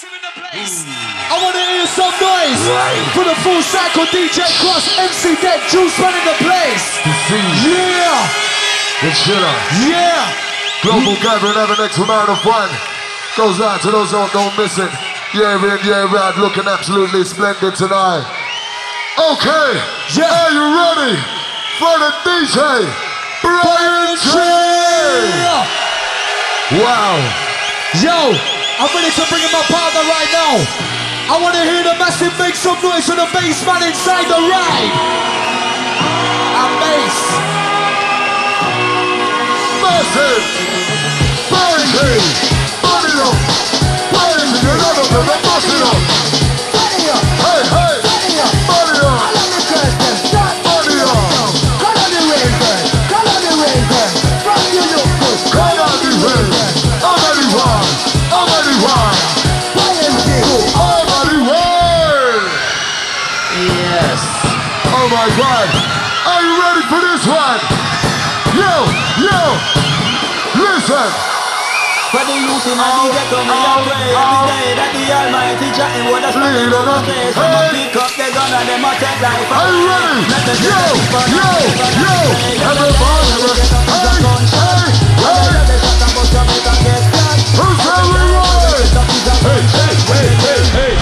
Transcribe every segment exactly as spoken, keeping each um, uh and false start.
I want to hear some noise right. For the full cycle D J Cross, M C Deck, Juice running the place. Yeah. The chiller. Yeah. Global gathering, have an next amount of fun. Goes out to those who don't miss it. Yeah, in, yeah, right, looking absolutely splendid tonight. Okay. Yeah. Are you ready for the D J Brian G? Wow. Yo. I'm ready to bring in my partner right now. I want to hear the massive make some noise for the bass man inside the ride. And bass. Massive. Barricade. Body up. Body up. Another one. Body up. Body up. Hey, hey. Body up. Body up. I love the girls, them. Start. Body up. Call on the rain girl. Call on the rain girl. From you look good. Call on the rain. I'm ready one. I'm ready one. Brian G. I'm ready one. Yes. Oh my God. Are you ready for this one? Yo, yo. Listen. For the youth in the ghetto, me a pray every day that the Almighty Jah in what a Lead spirit on of up. grace. Hey. I'ma pick up the gun and them a take life Are you away. ready? Let the Yo, devil burn yo, out, burn yo. out, hey. Everybody, Let the devil hey, get up, he's a gunshot. hey, When hey. they hear the shot and bust your make a get shot. Who's that we want? Hey, hey, hey, hey, hey.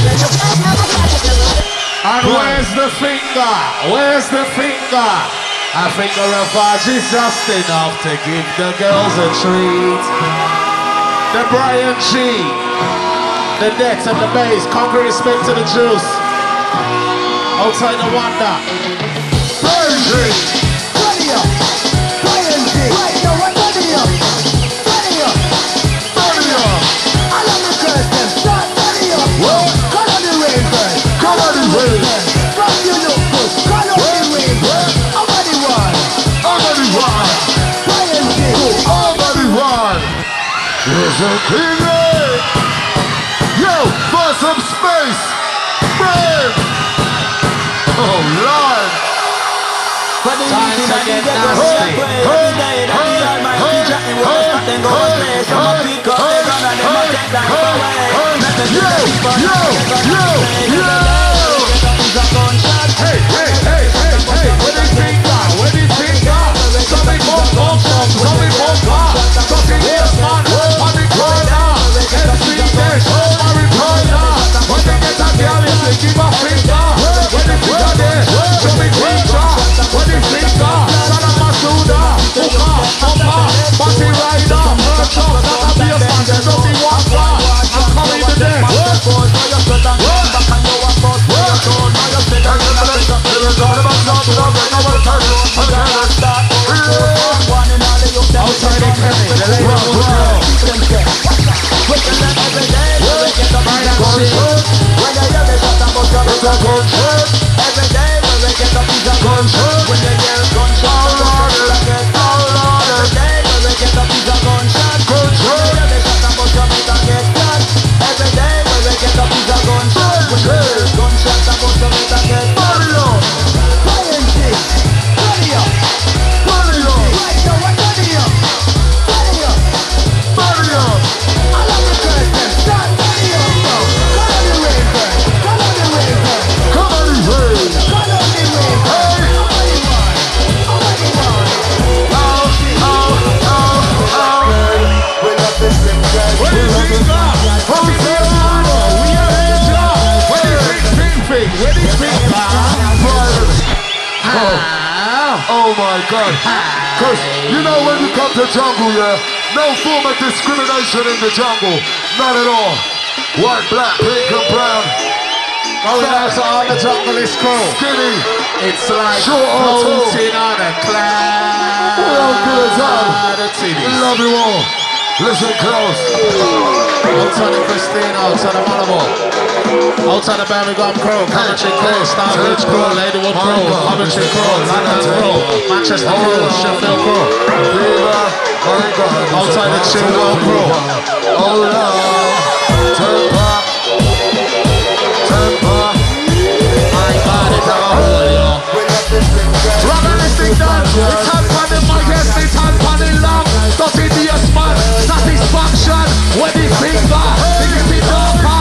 And where's the finger? Where's the finger? I think the ravage is just enough to give the girls a treat. The Brian G, the Dex and the bass, conquer respect to the Juice. Outside the Wonder. Brian G. Body up. Brian G. Right now, what body up? Body up. Body up. I love the girls, them. Start. Body up. What? Call on the rain girl. Call on the rain. From you look good. Call on the rain girl. I'm ready one. I'm ready one. Brian G. I'm ready one. Listen, King Ray. Yo, for some space. Brian. Oh, Lord. For the youth in the ghetto, me a pray every day that the Almighty Jah in what a stop them go astray. I'ma pick up the gun and them a take life away. Let the Yo, devil burn yo, out, burn yo, out, hey. yo. Let the devil get up, he's a gunshot. Hey, hey, hey, hey, hey, where the finger? Where the finger? Somebody more come from, somebody more come. Something yes, man, on the corner. M C Deck, on the corner. When they get a girl, you say give a finger. When the finger there, show me finger. When the finger, Sana Masuda, Buka, Papa, Party Rider, Merch Up, not a beer man, there's nothing one bar. I'm coming to them. Outside the Kenny, the lady will know. Brian G. Body up. Right now, what body up? Body up. I love the girls, them. Start. Body up now. Call on the rain girl. Call on the rain girl. Come on, Ray. Call on the rain girl. Hey. I'm ready one. I'm ready one. Oh, oh, oh, oh. Where the finger? Where the finger? We are here, John. Where the fing, fing, fing? Where the finger? Oh my God. Cause you know when you come to jungle, yeah, no form of discrimination in the jungle. Not at all. White, black, pink and brown. Going out to all the junglist crew. Skinny. It's like Short or tall. floating on a cloud. We have good time. The titties. Love you all. Listen close. Outside the Christine, outside the Malibu. Outside the Birmingham crew, Coventry crew, Starbridge crew, Ladywood crew, Coventry crew, London crew, Manchester crew, Sheffield crew. Outside the Chilwell crew. Oh Lord. Temper. Temper. My God, it's a hole, yo. Run this thing down. It's hot for the mic, yes, it's hot for the long. Dirty D S man, satisfaction. Where the finger? Is it the dark?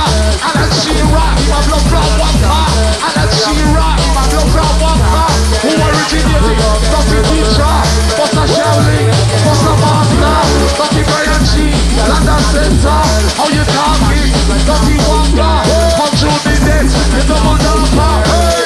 a center. How you talking? Dirty wanga. Come through the net. You double dumper.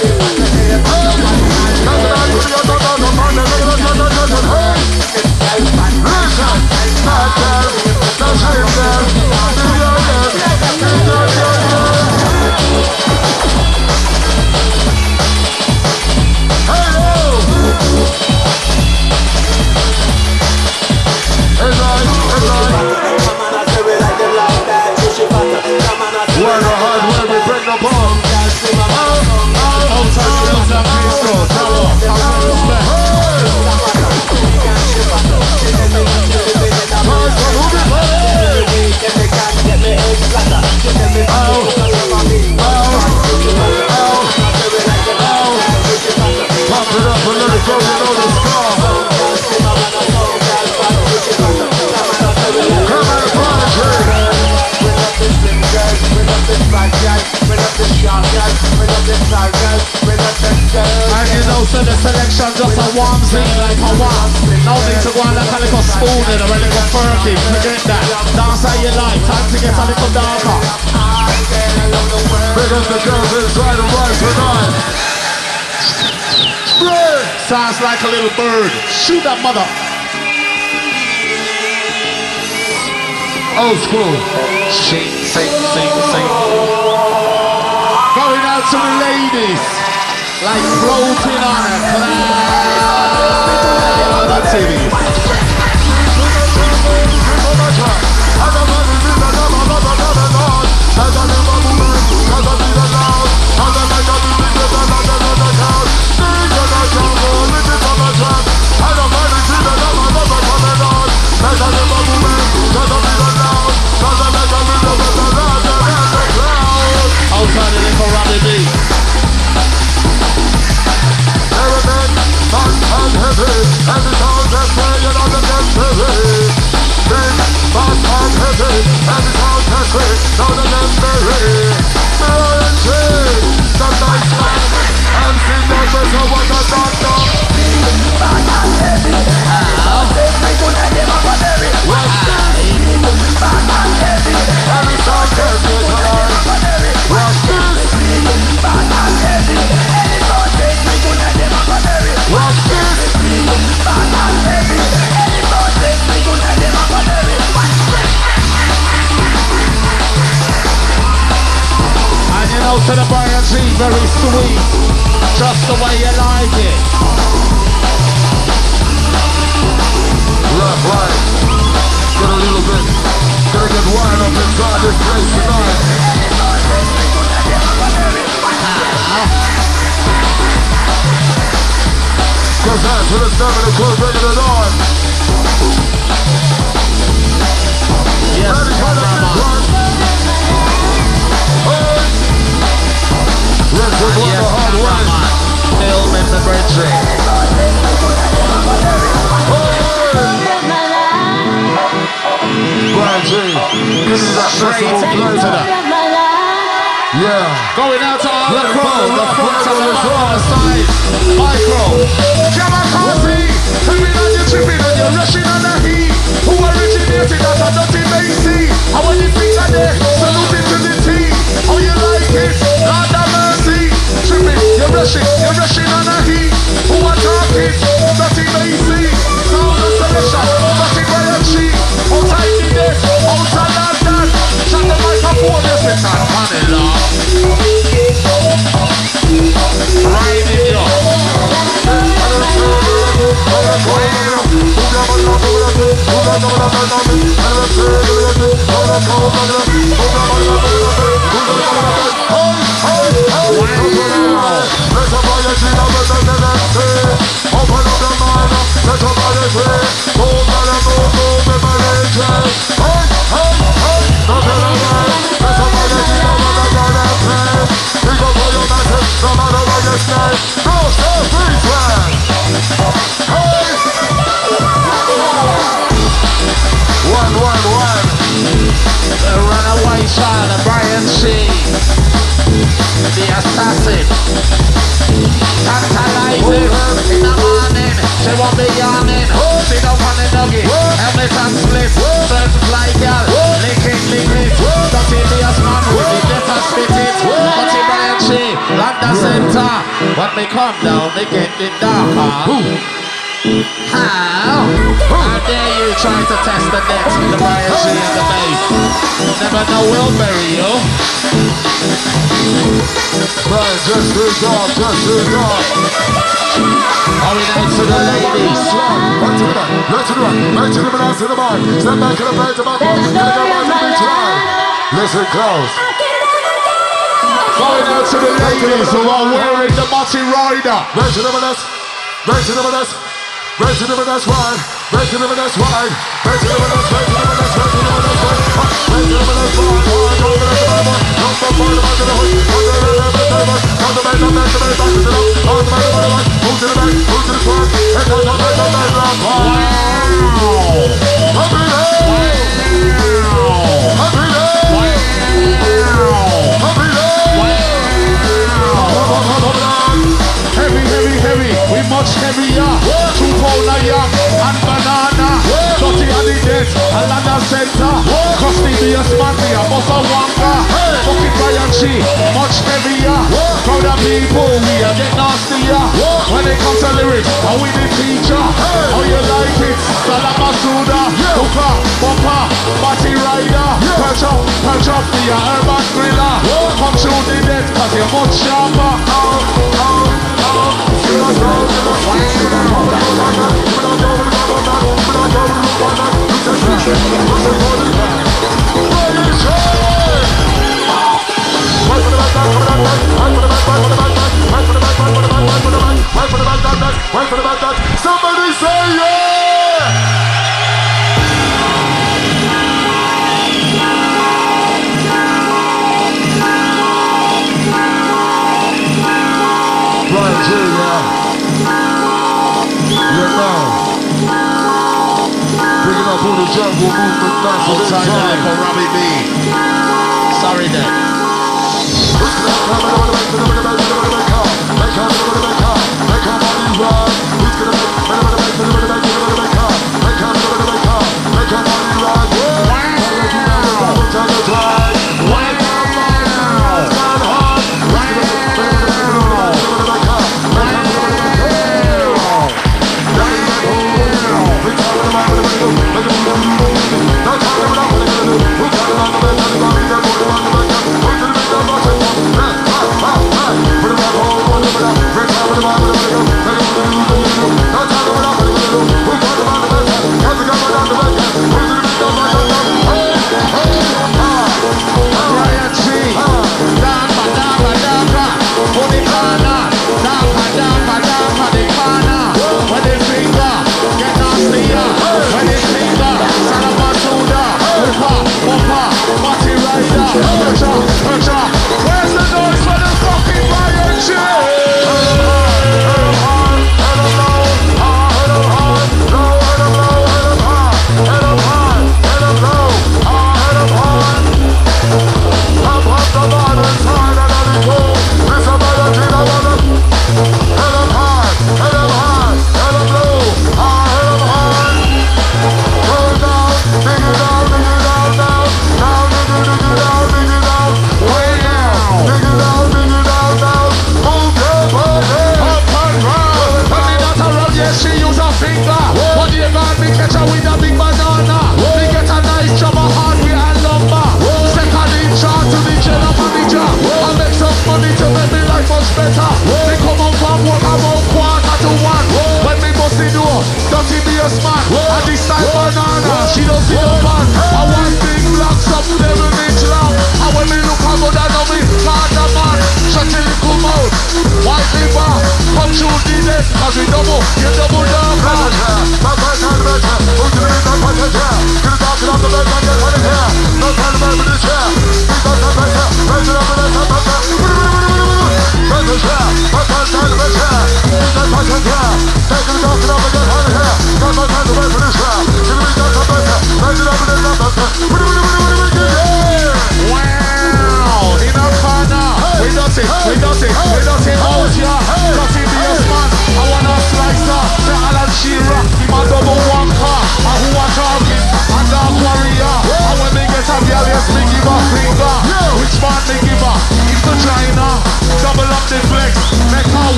And you know, so the selection just a warm thing like a warm. No need to go on like a little spoon in or a little Fergie. Forget that. Dance how you like. Time to get a little darker. Big up the girls inside and right tonight. Spray! Sounds like a little bird. Shoot that mother. Old school. Sing, sing, sing, sing. Going out to the ladies. Like floating on a cloud. That's it. Outside the little Robbie B. To the Brian G, very sweet, just the way you like it. Left, right, get a little bit, gonna get wired up inside this place tonight. Cause that's what it's never the club bringing it on. Yes, cameraman. Yes, cameraman. Film in the bridge. Brian G, give me that festival flavor. Yeah. Going out to all the crew, the front and the back on the side. Micro. Come on, Coffee. Tell me that you're tripping and you're rushing on the heat. Who originated as a dirty Macy? I want you feet on there, salute it to the team. How you like it? Lord have mercy. Tripping, you're rushing, you're rushing on the heat. Who are talking? Dirty Macy. Sound the selection, dirty Brian G. Outside the desk, outside London. Shut the microphone, yes, it's not funny, Lord. Right in your One, one, one. The runaway child of Brian G. The assassin. Tantalizing in the morning. She won't be yawning. She center. When they come down, they get it darker. How? How dare you try to test the net, the biology and the bass? Never know we'll bury you. Man, just to dog, just to dog. Are we down to the ladies? Right to the back, right to the right, right to the back, to the back. Step back to the right, to the back, to the back. Listen close. Going out to the ladies who are wearing the Motti Rider. Right to the back, right to the back. Right to the that's wide, right to the that's wide, right to the that's right to the that's right to the that's wide, right to the that's wide, over the bottom, number four to the hood, on the left, on the right, on the right, back to the left, on the right, on the right, move to the back, move to the front, and on the right, on the right, wow, happy day, happy day, happy day, heavy, heavy, heavy, we much heavier. Two pounder young and banana. Dirty and the dead, Alana center. Crusty be a smanty, a bossa wanga. Fucking Brian G, much heavier. Crowd of people, we a get nastier. When it comes to lyrics, are we the feature? How you like it? Salama Suda, Hooker, Bumper, Motti Rider. Perch up, perch up, be a urban thriller. Come shoot the dead, cause you're much sharper. Oh, oh, somebody say yeah! Brian J, yeah. Yeah, man. Picking up all the jungle movement, massive outside inside. there for Robbie B. Sorry then.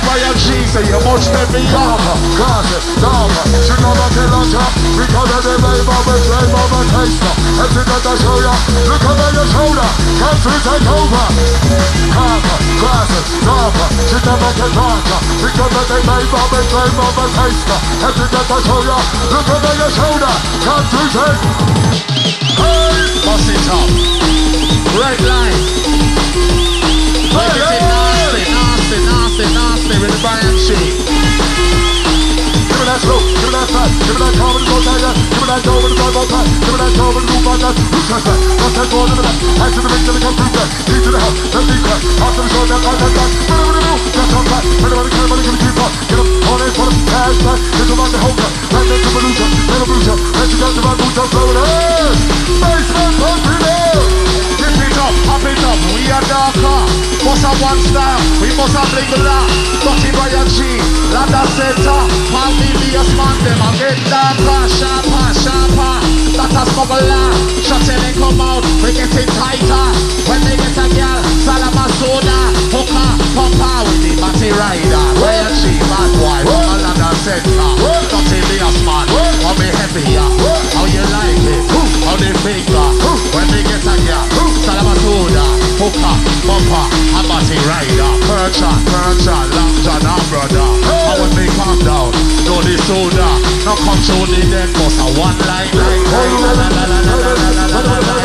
Brian G, say you much let me up. Cause it, dog, she never tell us up. Because of the flavor, the flavor, the taster. Everything that I show ya, look over your shoulder. Come through, take over. Carver, classic, Carver, she never get darker. Because of the flavor, the flavor, the taster. Everything that I show ya, look over your shoulder. Come through, take. Hey! Bust it up. Red line. Make it nasty, nasty, nasty, nasty with the Brian G. Give me that slow, give me that fast, give me that calm and go tiger, give me that dough with the dog on time, give me that dough with the move on that, who's that fast, what's that going to the left, hands to the ring till they come through back, key to the house, let's be crack, after the show, that on that back, what do we do, that's on back, anybody care, anybody give me keep up, get up, on it, put up, cash back, get them on the whole cut, back then to Volusia, let them Volusia, let you get the right boots on flow, hey, basement pump it up, Lift it up, pop it up, we are darker. Must have one style, we must have bling blah. Dirty Brian G, Landa Center, Palmilius man, them a get darker, sharper, sharper. That a smuggler, shots and they come out, we get it tighter. When they get a girl, Salama soda, hooker, pumper, with the batty rider. Brian G, bad boy, from a Landa Center. Dirty Lias man, how me heavy ya, how you like it, how they finger. When they get a girl, Salama soda, hooker, pumper, a batty rider. Percha, percha, long john and brother. How when they calm down, know the soda, no control the dead, cause a one line, line, line, la la la la la la la la la la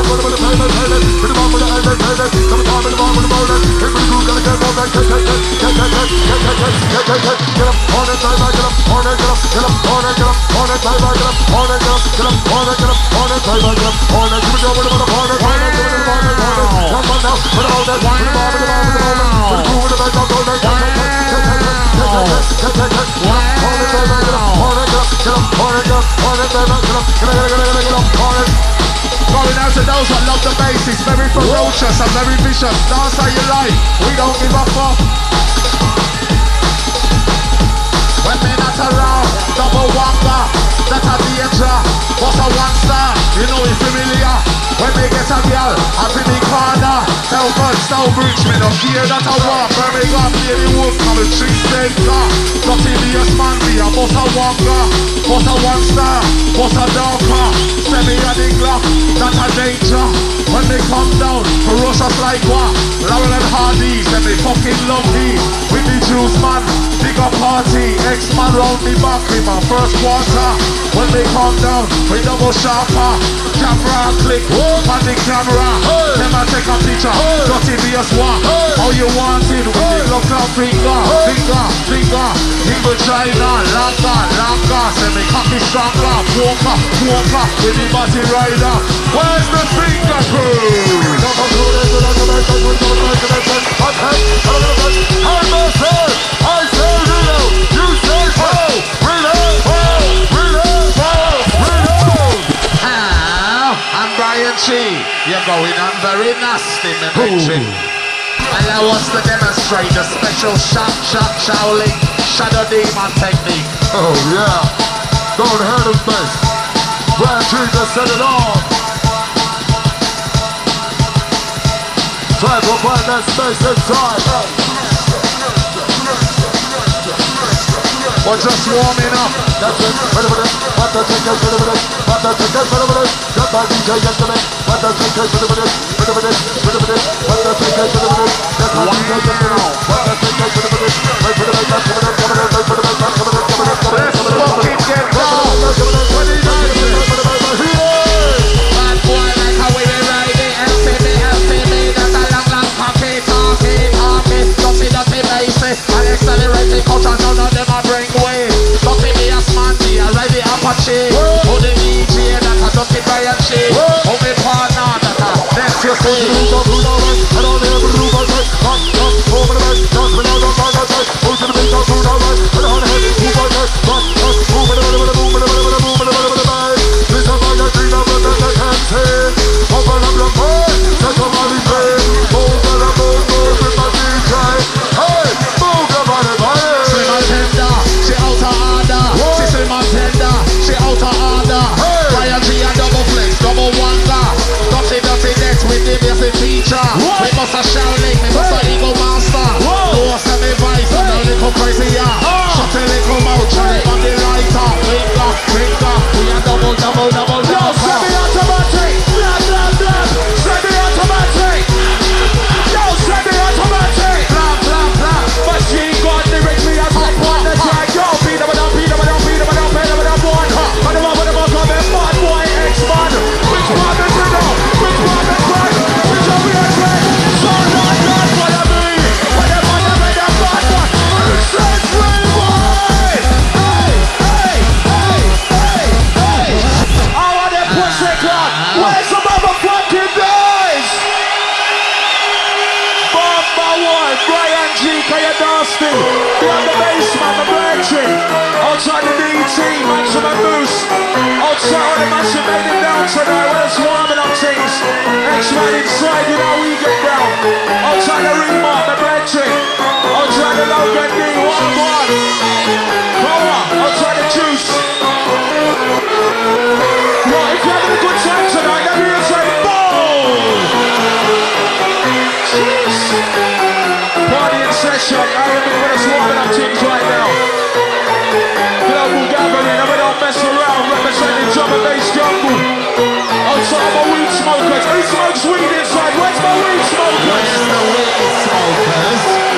Going out to those that love the bass, it's very ferocious and very vicious. Dance how you like, we don't give a fuck. When me not around, double wanga, that's a danger. What's a one star, you know it's familiar. When me get a girl, I be me corner. Tell God, South Bridge, me no care that I walk. When me got play the wolf, I'm a tree center. Dirty Lias man, be a boss a wanga. Boss a one star, boss a darker. Semi a the Glock, that's a danger. When they come down, ferocious like what? Laurel and Hardy, say me fucking love me. With the juice man, big up party. X-man round the back in my first quarter. When they come down, we double sharper. Camera click, on the camera. Then I take a picture, dirty B S one. How you want it, with the look down finger. Finger, finger, in vagina. Longer, longer, say me cocky stronger. Walker, walker, with the body rider. Where's the finger crew? You're going on very nasty, my mention. Allow us to demonstrate the special shot, shot, Shaolin, shadow demon technique. Oh yeah, don't hurt his face. Brian G just set it on. Try to find that space inside. We're just warming up. That's it, ready for this. What the take us, ready for this. What the take us, ready for this. Got my D J yesterday. What the take us, ready for this. Ready for this, ready for this. What the take us, ready for this. Got my D J yesterday. What the take us, ready for this. Wait for the bass, coming in, coming in, wait for the bass, coming in, coming in, coming in. Let's fucking get down. What is that? Bad boy like how we ride it. M C B, M C B, that's a long, long cocky, talky, talky. Dirty, dirty bassy. I accelerate the culture, none of them are bring way. Dirty me a smarty, I ride the Apache. Oh, the D J, that's a dirty Brian G. Oh, me partner, that's a next you see. I don't hear the blue bus, come, come, over the bass, just when I don't find that bass. Move to the beat, don't do no right. I don't hear the blue bus, come, come, move it, move it, move it, move it, move it, move it, bass. This is my dream, I'm the best I can say. Open up the phone, set your body free. Move to the move, move with my D J. Hey, move your body, body. Slim and tender, she out of order. She slim and tender, she out of order. Brian G and double flex, double wonder. Dirty, dirty net with the basic feature. We must a Shaolin, we must a ego master. No semi vice, and the man, my Blanchard. Outside the D T, maximum boost. Outside on the massive made it down tonight. We're just warming up things. X-Man inside, you know we get down. Outside the remark, my Blanchard. Outside the Logan D, one one. Power, outside the juice. Well, if you're having a good time tonight, let me just say, boom! Jeez. Party in session, I remember us warming up things right now. Global gathering, and we don't mess around, representing drum and bass jungle. Outside my weed smokers, who smokes weed inside? Where's my weed smokers? Where's the weed smokers?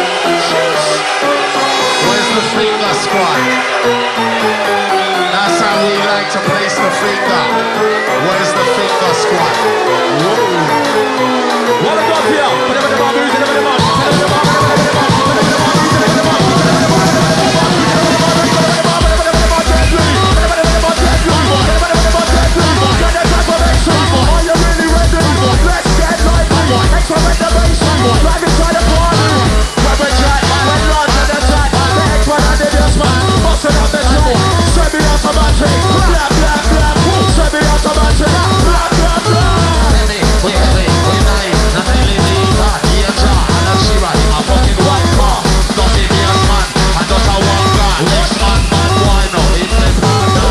Where's the finger squad? That's how we like to place the finger. Where's the finger squad? Whoa. What I got here? Whatever the bamboo is, whatever the bamboo, whatever the bamboo, whatever the bamboo, whatever the bamboo, whatever the bamboo, whatever the bamboo, are you really ready? Let's get lively. Extra with the bass. Drag inside the party. Grab a track, when launch at the track. The X-Man and the Desman, busting up the track. Semi-automatic, blah blah blah. Semi-automatic, blah blah blah. We we we nice, not really need that. Here, Jah, and a Shiva, a fucking white car. Don't be me as man, and not a one guy. Next man, man, why not? In the partner.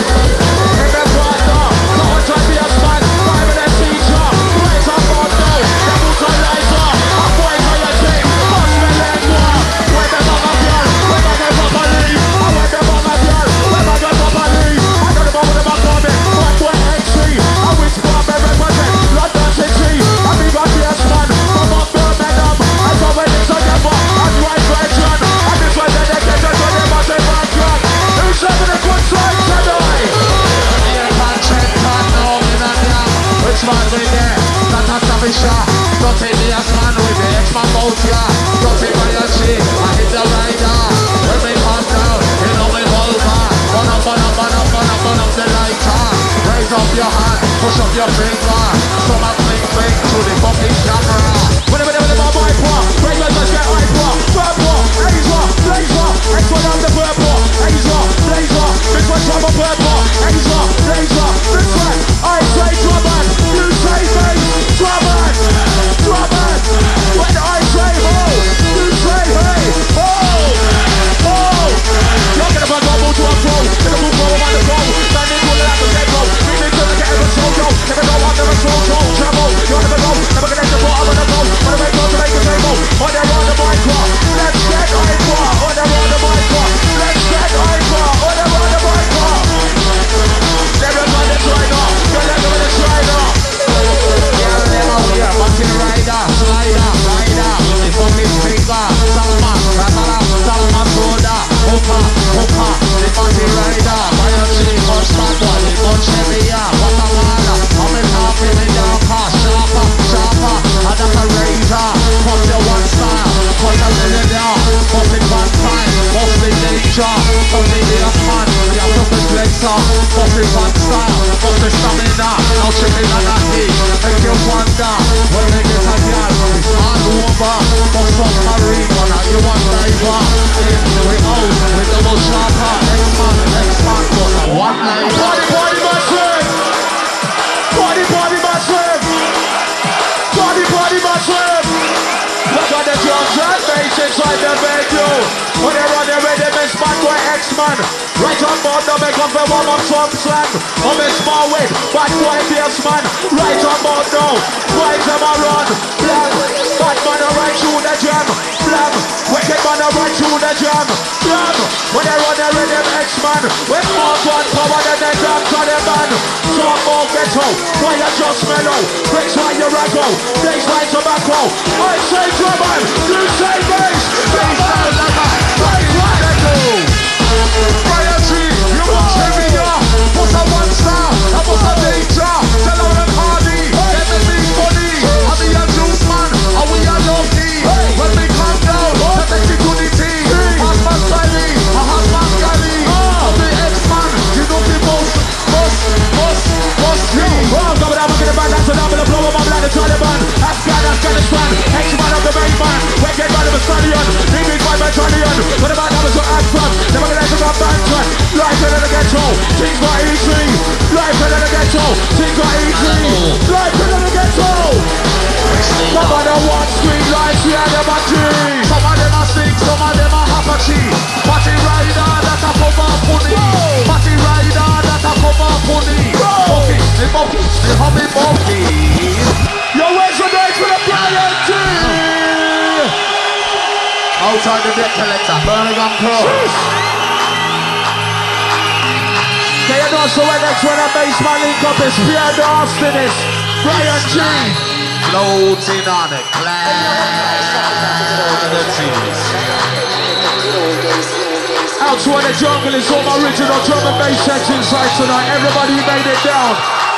In the partner, no one try to be a man. Five and a teacher, raise up on now. The brutalizer, a boys on your team. Bust me lengua, where the bug of y'all, where the bug of properly. I where the bug of y'all, where the bug of properly. I got the bug of the bug of it, one point X C. I wish for me represent, London City. I be got the S-Man, from up Birmingham. I saw when it's together, I'm right virgin. And this was dedicated to the massive virgin. Who's having a good time tonight? Here, man, check that now, in a damn. Which man we there? That has to be shot. Don't take me as man with the X-Man boat, yeah. Don't take my G, I hit the rider. When we come down, you know me vulva. Burn up, burn up, burn up, burn up, burn up the lighter. Raise up your hand, push up your finger. Stomach fling, fling to the fucking camera. Whenever they were my boy pop, break my touch, get high pop. Purple, laser, laser. X-one on the purple, laser, laser. This one's from a purple, laser, laser. This one, I say Drummond, you say bass. Drummond, Drummond. When I say ho, you say hey, ho, ho. You're gonna put double to a pro, in a boot roll on the go. Standing cool like a dead roll. Big big till I get ever so yo. Never go out, never slow, slow, travel. You'll never go, never get the bottom of the boat. Wanna make go to make a table. On the road the bike car, let's get hyper. On the road the bike car, let's get hyper. On the road the bike car. Never got the rider, you're never gonna try now. Yeah, never wear, fucking rider, slider, rider. With the fucking finger. Salma, Ratala, Salma, Soda. Hooker, hooker, the fucking rider. Fire tree, punch back one, the punch heavier. Guatemala, I'm in half in the darker. Sharper, sharper, and like a razor. Put your one style, put a million down. Put it one time, what's the danger? Put it in a man, you have to be flexor. Put it one style, put the stamina. Now chicken and a heat, make you wonder. When they get a girl, it's all over. Bust up marine, but now you want diver. We out, with double sharper. X-Man, X-Man, but one line. Party, party, massive. Party, party, massive. Party, party, massive. Look at the drums and bass inside the venue. When they run the rhythm, it's bad boy X-Man. Right on board, now make up for warm up some slang. I'm a small way, bad boy bassman. Right on board now, vibes them a run. Blam, bad man a right through the jam. Blam, wicked man a right through the jam. Blam, when they run the rhythm X-Man. With more one power than they dance on the man. Talk more ghetto, why you just mellow. Bricks why you raggo, bass like tobacco. I say Drummond, you say bass. Bass sound like a bass like ghetto. Fire tree, you watch heavy, yeah. What's a one star? I was a danger. Tell her the party, let me be funny. I be a juice man, and we are lucky. When we come down, to take it to the team. Husband Sally, a husband Gally. I'm the X-Man, you know the most, most, most, most team. Oh, come down, get it back, that's a double of blow of my blood, the Taliban. Afghan, Afghanistan, X-Man of the main man. Wicked man of a stallion, big big man of a stallion. ghetto, think I easy. Life in the ghetto. Some of them want street lights, we are them a tree. Some of them a sing, some of them a hapachi. Party rider that a come up pony. Party rider that a come up pony. Monkey, the monkey, the hummy monkey. Yo, where's the date for the Brian T? Outside the debt collector, Birmingham Crow. Okay, you know, so when next when I base my link up is Pierre Austin is Brian G. Floating on a cloud. Out to the jungle is all my original drum and bass sets inside tonight. Everybody made it down.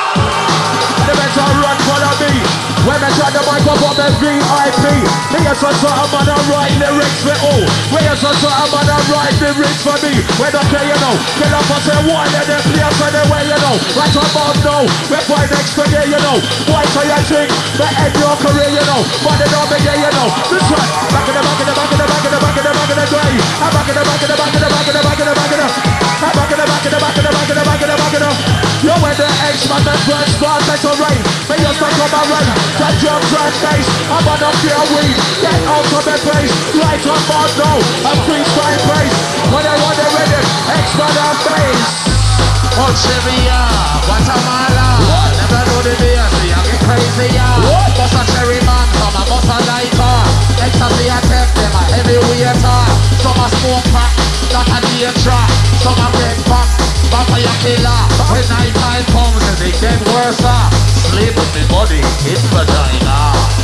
The better run, follow me. When I try to mic up on the V I P. Here's a sort of man, I write lyrics for all. Here's a sort of man, I write lyrics for me. When I play, you know, get up and say one and then play us anyway, you know. Right about now, we're right next to you, you know. Why so you think, the end your career, you know. But it don't begin, you know. This one, back in the back in the back in the back in the back in the back in the day. I'm back in the back in the back in the back in the back in the back in the I'm back in the back in the back in the back in the back in the back in the Yo, when the X-Man the first start, that's alright. May you start on my right. That drums and bass, I'm on up your weed. Get out of the place, right on board now. I'm freestyle place. When I want the rhythm, X-Man and bass. Oh, Chevia, Guatemala. Never know the day, I see I get crazy, yeah. Boss a cherry man, some a boss a lighter. Ecstasy I take them a heavy waiter. Some a smoke pack, that a danger. Some a get back, back a your killer. When night time comes and it get worse, sleep with me body in vagina.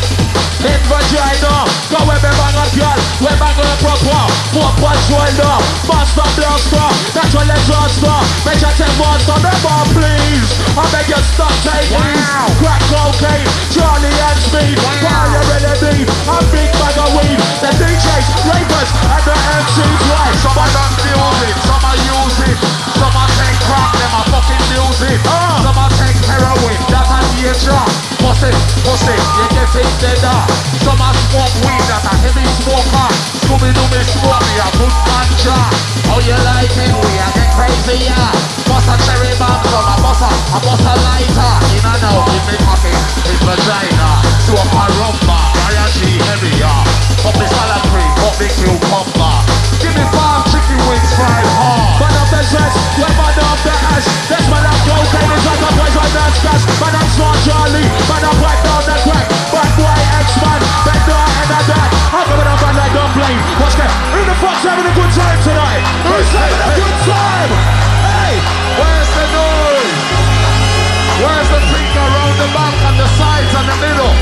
In vagina, go where me bang a girl, where bang a proper. Four punch shoulder, master blaster. That's what let's master. Make sure take master, never please. I beg you stop taking wow. Crack cocaine, Charlie and Speed. Wow. Why you ready be? A big bag of weed. The D Js, ravers, and the M Cs. Why? Some are not music, some are using. Some are take crack, them are fucking music. Uh. Some are take heroin, that's a danger. Pussy, pussy, you get it dead. Some are smoke weed, that's a heavy smoker. Scooby-Doo me smoke me a good ganja. How you like it? We are get crazy, yeah. Bust a cherry bomb, some a bust a, a bust a lighter. In and out, give me coffee, in vagina. So a rumba, Brian G heavy, yeah. Pop the salad cream, pop the cucumber. Give me five chicken wings fried hard. Man up the stress, when man up the ash. This man up cocaine, it's like a poison dance gas. Man up smart Charlie, man up right down the crack. Bad boy X-Man, bender and a dad. I'm coming up and like don't blame. What's that? Who the fuck's having a good time tonight? Who's having a good time? Hey, where's the noise? Where's the thing around the back and the sides and the middle?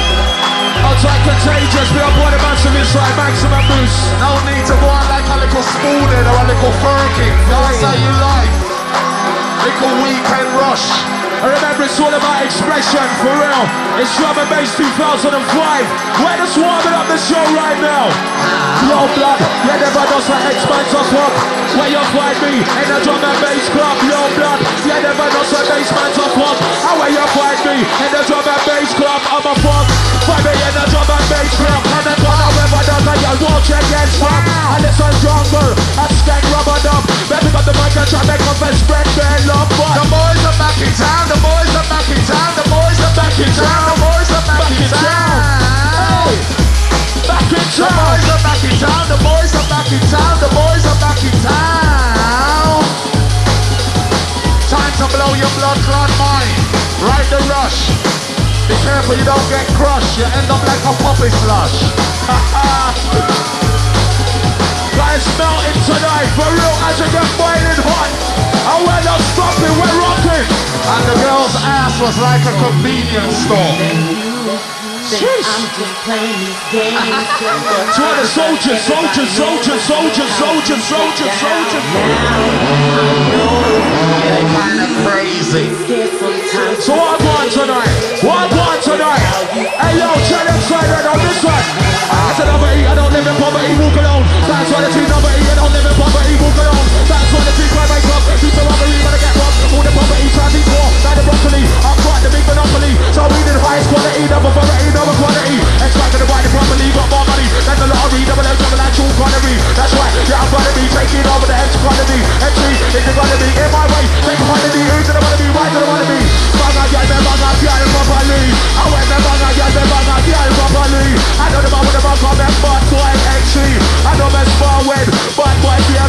Outside contagious, we are born a massive inside, maximum boost. No need to go on like a little spooning or a little firking. That's how you like. Little weekend rush. I remember it's all about expression, for real. It's Drum and Bass two thousand five. We're just warming up the show right now. Yo, blood, you never know some X-Man to fuck. Where you find me in the Drum and Bass club. Yo, blood, you never know some bassman to fuck. And where you find me in the Drum and Bass club, I'm a fuck. Find me in the Drum and Bass club. And the corner river does a y'all watch against fuck. And it's on jungle, and skank rubber dub. Then pick up the mic and try to make up and spread their love. But the boys are back in town. The boys are back in town, the boys are back in town, the boys are back in town. Hey, back in town. The boys are back in town, the boys are back in town, the boys are back in town. Time to blow your blood clot mind. Ride the rush. Be careful you don't get crushed. You end up like a puppy slush. Guys melting tonight for real as it get boiling hot. And we're not stopping, we're rocking. And the girl's ass was like a convenience store. Sheesh. To all the soldiers, soldiers, soldiers, soldiers, soldiers, soldiers, soldiers. You're kind of crazy. So what I want tonight? What I want tonight? Hey yo, tell them side right on this one. I said number eight, I don't live in poverty, walk alone. That's why the team number eight, I don't live in poverty, walk alone. That's why the team cry make up. People robbery, gonna get robbed. All the property, try to poor, like the broccoli. I'm quite the big monopoly. So we did highest quality, double variety, double quality. Expect to buy the property, got more money. Then the lottery, double O, double actual quantity. That's right, yeah, I'm gonna be taking over the X quantity. M C, if you're gonna be in my way, take quantity. Who's gonna wanna be, right gonna wanna be.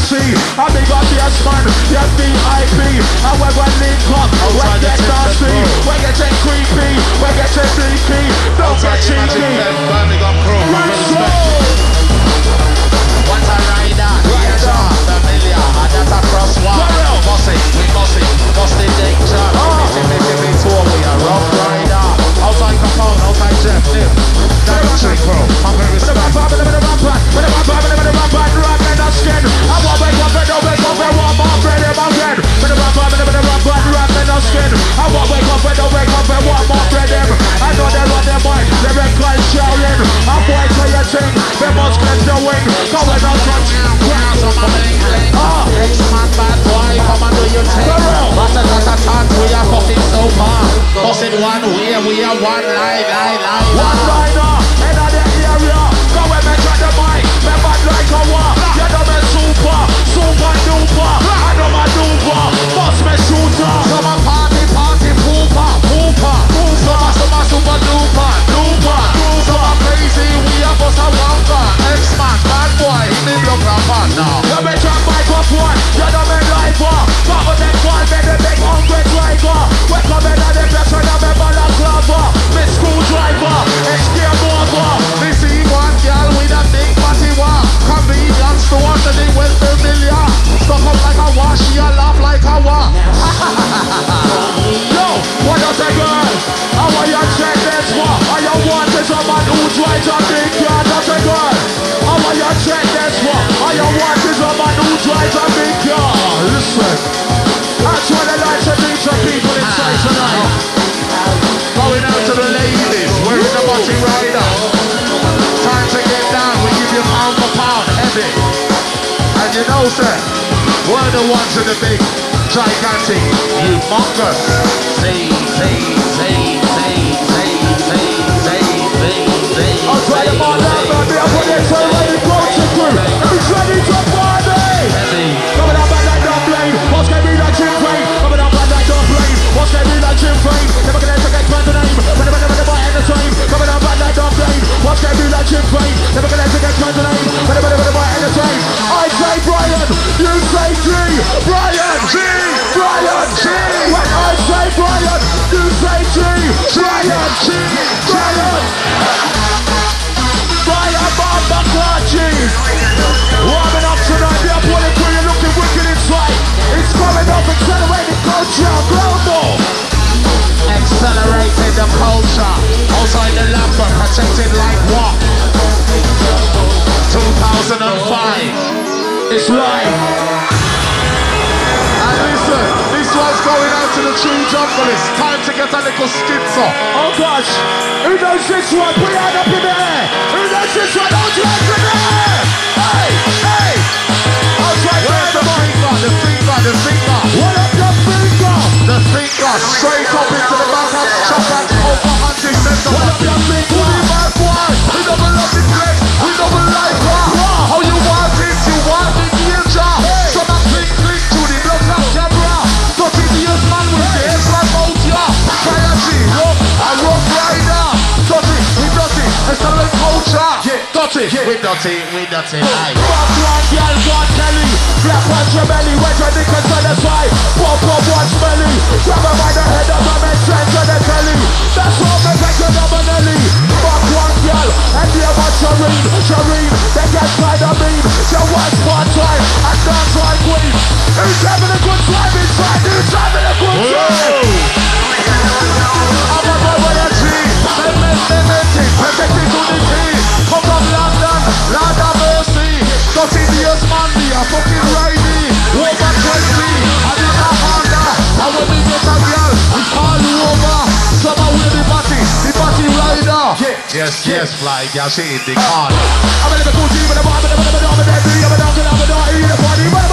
C. I big up the man, the V I P. And when we link up, we get nasty, we get it creepy, we get it sneaky. Don't get cheeky. Run slow. What's a rider? Rider, familiar, and that's a crosswalk. Bossy, we bossy, bossy danger. Busy, busy, busy, tour, we a rough rider. Outside Capone, outside Jeff, Nip. Double check, bro. I'm gonna respect. I want to wake up and don't wake up and want more bread in my head. I want to wake up and don't wake up and want more bread in. I know they're on their mind, they're in close shouting. I'm boy to your thing, they must cleanse the wing. Going on touch. X-Man, bad boy, come and do your thing. Rat-a-tat-a-tat, we are fucking so far. Bossing one way, we are one line, line, line. One liner, in the area. Go and make the mic, me bad like a war. You know me super, super duper. I know my duper, boss me shooter. Summer party, party, pooper, pooper. Summer, summer, super duper, duper. Summer crazy, we are boss a wonka. X-Man, bad boy, he need look up on now. You make your microphone, you know me lifer. But when they call me the big hungry driver. We come in and they bless me the balaclava. Me screwdriver, it's game over. Me see one girl with a big body walk. Convenience store to the well familiar. Stuck up like a wash, she a laugh like a walk. Yo, what does a girl? How are you check this one? All you want is a man who drives a big car. That's a girl. How are you check this one? All you want is a man who drives a big car. Listen, that's what I like to meet some people inside tonight. Going out to the ladies, wearing the body rider. Time to get down, we give you pound for pound, heavy. And you know, sir, we're the ones in the big, gigantic, humongous. Say, say, say, say, say, say, say, say, say. I'll try them all down, baby. I'll put it so ready to go to crew. It's ready to party. Heavy. Coming up bad like Dumb Blade. What's gonna be like Jim Crane? Coming up bad like Dumb Blade. What's gonna be like Jim Crane? Never gonna take expand the name. Never gonna never never end the time. Coming up bad like Dumb Blade. What's gonna be like Jim Crane? Never gonna take expand the name. Never gonna never never end the time. I say Brian, you say G. Brian, G. Brian, G. When I say Brian, you say G. Brian, G. Brian. Brian Bamba Clutches. Warming up tonight, the Apollo crew, you're looking wicked inside. It's coming up, accelerating culture, global. Accelerating the culture. Outside the Lambert, protected like what? two thousand five. It's live. And listen, this one's going out to the true junglist. Time to get a little schizo. Oh gosh, who knows this one? Put your hand up in the air. Who knows this one? Hold your hands in the air. Hey, hey. I'll try to Where's the finger? The finger, the finger. What up your finger? The finger straight up into the back of chop and over hunting center. What up your finger? Who the bad boy? We double love the flex. We double like her. How you want it? You want the danger. So that click, click to the blood clot camera. thirty years man with the head like out ya. Fire G, rough, a rough rider. Dirty, we dirty, excellent culture. Dirty, we dirty, we dirty. Aye. Fuck one girl, God Kelly. Black watch your belly, wet your dick and the side. Pop up one smelly. Grab her by the head of her man, send to the telly. That's what me make you double Nelly. Fuck one girl, and the other Shireen. Shireen, they get side of me. She wants part time, and dance like queen. Who's having a good time inside? Who's having a good time? I'm a boy with a G. Men, men, men, men, T. Protected to the T. Come from London, Lord of mercy. thirty years man, me a fucking ridey. Over twenty, I'm in a Honda. And when we get a girl, we call you over. Summer with the body, the body rider. Yes, yes, fly girl, she in the corner. I'm a little cool team, but I'm a little bit of a dog, and I'm a dog, and I'm a dog, and I'm a dog,